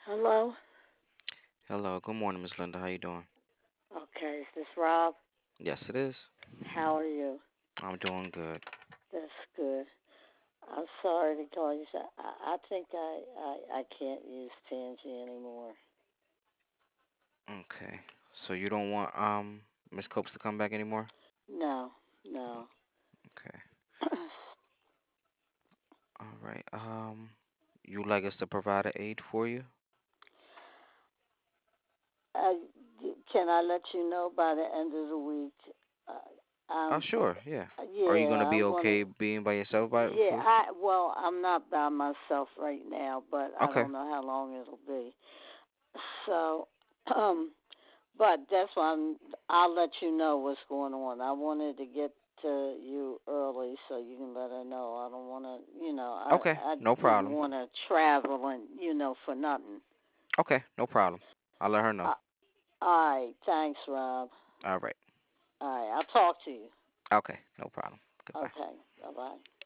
Hello? Hello, good morning, Miss Linda. How you doing? Okay, is this Rob? Yes, it is. How are you? I'm doing good. That's good. I'm sorry to call you. I think I can't use Tangy anymore. Okay. So you don't want Miss Copes to come back anymore? No, no. Okay. All right. You like us to provide an aid for you? uh, can I let you know by the end of the week? Oh, Um, sure. Yeah. Are you gonna yeah, I be want to. okay being by yourself by Yeah, for? I'm not by myself right now, but I Okay. don't know how long it'll be. So, um, but that's why I'll let you know what's going on. I wanted to get to you early so you can let her know. I don't want to, Okay. I No didn't problem. want to travel and, for nothing. Okay. No problem. I'll let her know. Uh, all right, thanks, Rob. All right. All right, I'll talk to you. Okay. No problem. Goodbye. Okay, bye bye.